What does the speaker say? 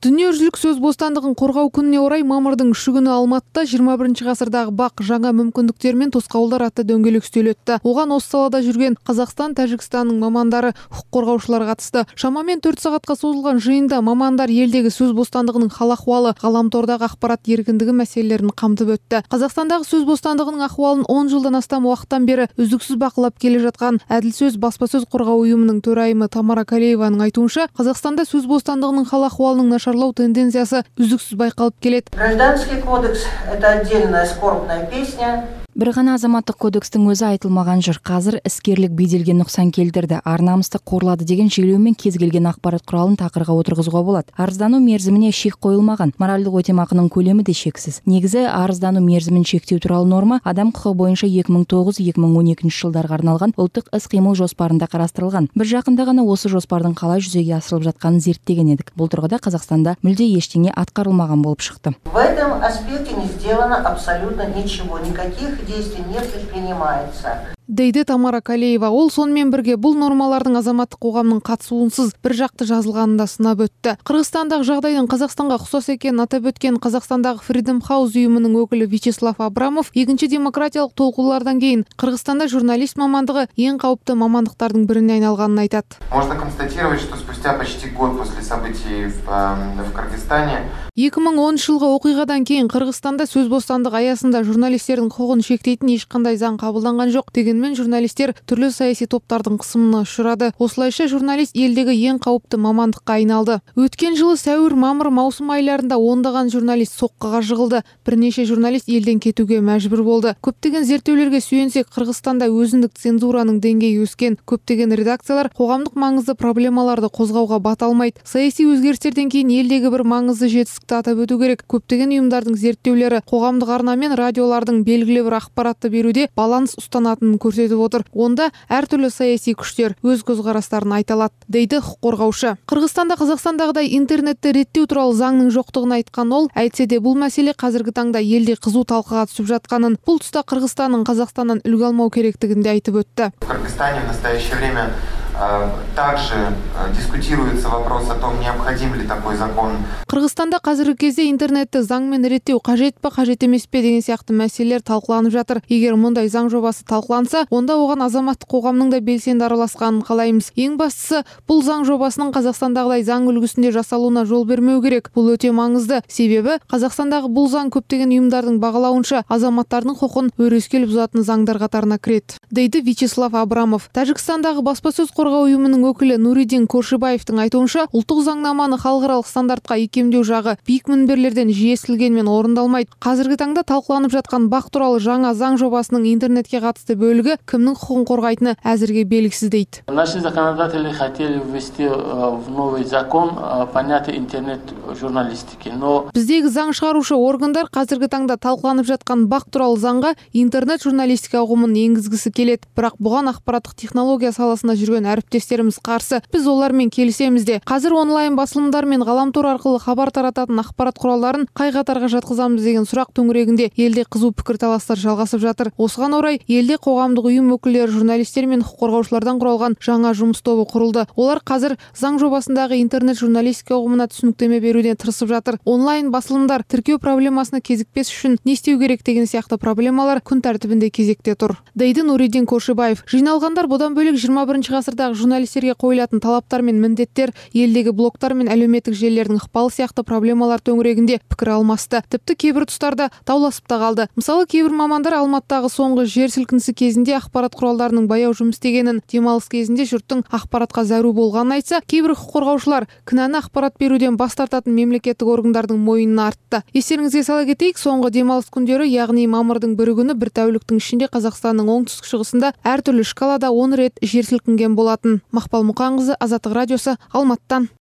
Дүниежүзілік сөз бостандығын қорғау күніне орай мамырдың 3 күні Алматыда 21 ғасырдағы бақ жаңа мүмкіндіктер мен тосқауылдар атты дөңгелек үстел өтті. Оған осы салада жүрген Қазақстан, Тәжікстанның мамандары, құқық қорғаушылар қатысты. Шамамен 4 сағатқа созылған жиында мамандар елдегі сөз бостандығының хал-ахуалы, ғаламтордағы ақпарат еркіндігі мәселелерін қамтып өтті. Қазақстандағы сөз бостандығының ахуалын 10 жылдан астам уақыттан бері үздіксіз бақылап келе жатқан Әділ сөз баспасөз қорғау ұйымының төрайымы Тамара Калееваның айтуынша, Қазақстанда сөз бостандығының хал-ахуалының нашарлау тенденциясы үздіксіз байқалып келеді. Гражданский кодекс – это отдельная скорбная песня. Бір ғана азаматтық кодекстің өзі айтылмаған жыр. Қазір іскерлік беделге нұқсан келтірді, ар-намысты қорлады деген желеумен кез келген ақпарат құралын тақырға отырғызуға болады. Арыздану мерзіміне шек қойылмаған, моральдық өтемақының көлемі де шексіз. Негізі арыздану мерзімін шектеу туралы норма адам құқығы бойынша 2009-2012 жылдарға арналған ұлттық іс-қимыл жоспарында қарастырылған. Бір жақында ғана осы жоспардың қалай жүзеге асырылып жатқанын зерттеген едік. Бұл тұрғыда Қазақстанда мүлде ештеңе атқарылмаған болып шықты. В этом аспекте не сделано абсолютно ничего, никаких действий не предпринимается. Дейді Тамара Калеева. Ол сонымен бірге бұл нормалардың азаматтық қоғамның қатысуынсыз бір жақты жазылғанын да сынап өтті. Қырғызстандағы жағдайдың Қазақстанға ұқсас екенін атап өткен Қазақстандағы Freedom House ұйымының өкілі Вячеслав Абрамов, екінші демократиялық толқулардан кейін Қырғызстанда журналист мамандығы ең қауіпті мамандықтардың біріне айналғанын айтады. Можно констатировать, что спустя почти год после событий в Кыргызстане 2010 жылғы оқиғадан кейін Қырғызстанда сөз бостандығы аясында журналистердің құқығын шектейтін ешқандай заң қабылданған жоқ. Дегенмен журналистер түрлі саяси топтардың қысымына ұшырады. Осылайша журналист елдегі ең қауіпті мамандыққа айналды. Өткен жылы сәуір, мамыр, маусым айларында ондаған журналист соққыға жығылды. Бірнеше журналист елден кетуге мәжбүр болды. Көптеген зерттеулерге сүйенсек, Қырғызстанда өзіндік цензураның деңгейі өскен. Көптеген редакциялар қоғамдық маңызды проблемаларды қозғауға бата алмайды. Саяси өзгерістерден кейін елдегі бір маңызды жетістікті атап өту керек. Көптеген ұйымдардың зерттеулері қоғамдық арна мен радиолардың белгілі бір ақпаратты беруде баланс ұстанатынын көрсетіп отыр. Онда әртүрлі саяси күштер өз көзқарастарын айта алады, дейді құқық қорғаушы. Қырғызстанда Қазақстандағыдай интернетті реттеу туралы заңның жоқтығын айтқан ол, әйтсе де бұл мәселе қазіргі таңда елде қызу талқыға түсіп жатқанын, бұл тұста Қырғызстанның Қазақстаннан үлгі алмау керектігін де айтып өтті. В Кыргызстане в настоящее время также дискутируется вопрос о том, необходим ли такой закон. Қырғызстанда қазіргі кезде интернетті заңмен реттеу қажет па, қажет емес пе деген сияқты мәселелер талқыланып жатыр. Егер мұндай заң жобасы талқыланса, онда оған азаматтық қоғамның да белсенді араласқанын қалаймыз. Ең бастысы, бұл заң жобасының Қазақстандағыдай заң үлгісінде жасалуына жол бермеу керек. Бұл өте маңызды. Себебі Қазақстандағы бұл заң көптеген ұйымдардың бағалауынша азаматтардың құқын өрескел бұзатын заңдар қатарына кіреді, дейді Вячеслав Абрамов. Тәжікстандағы баспасөз қорғау ұйымының өкілі Нуридин Коршибаевтың айтуынша, ұлттық заңнаманы халықаралық стандартқа икемдеу жағы биік мінберлерден жиесілгенмен орындалмайды. Қазіргі таңда талқыланып жатқан бақ туралы жаңа заң жобасының интернетке қатысты бөлігі кімнің құқығын қорғайтыны әзірге белгісіз, дейді. Наши законодатели хотели ввести в новый закон понятие интернет-журналистики, но Біздегі заң шығарушы органдар қазіргі таңда талқыланып жатқан бақ туралы заңға интернет-журналистика ұғымын енгізгісі келеді. Бірақ бұған ақпараттық технология саласында жүрген әріптестеріміз қарсы. Біз олармен келісеміз де. Қазір онлайн басылымдар мен ғаламтор арқылы хабар тарататын ақпарат құралдарын қай қатарға жатқызамыз деген сұрақ төңірегінде елде қызу пікірталастар жалғасып жатыр. Осыған орай елде қоғамдық ұйым өкілдері, журналистер мен құқық қорғаушылардан құралған жаңа жұмыс тобы құрылды. Олар қазір заң жобасындағы интернет журналистика ұғымына түсініктеме беруден тырысып жатыр. Онлайн басылымдар тіркеу проблемасына кезікпес үшін не істеу керек деген сияқты проблемалар күн тәртібінде кезекте тұр, дейді Нуридин Коршибаев. Жиналғандар бұдан бөлек 21 ғасырдағы журналистерге қойылатын талаптар мен міндеттер, елдегі блогтар мен әлеуметтік желілердің ықпалы сияқты проблемалар төңірегінде пікір алмасты. Тіпті кейбір тұстарда дауласып та қалды. Мысалы, кейбір мамандар Алматыдағы соңғы жер сілкінісі кезінде ақпарат құралдарының баяу жұмыс істегенін, демалыс кезінде жұрттың ақпаратқа зәру болғанын айтса, кейбір құқық қорғаушылар кінәні ақпарат беруден бас тартатын мемлекеттік органдардың мойнына артты. Естеріңізге сала кетейік, соңғы демалыс күндері, яғни мамырдың 1 күні бір тәуліктің ішінде Қазақстанның оңтүстік шығысында әртүрлі шкалада 10 рет жер сілкінген болатын. Мақпал Мұқанқызы, Азаттық радиосы, Алматыдан.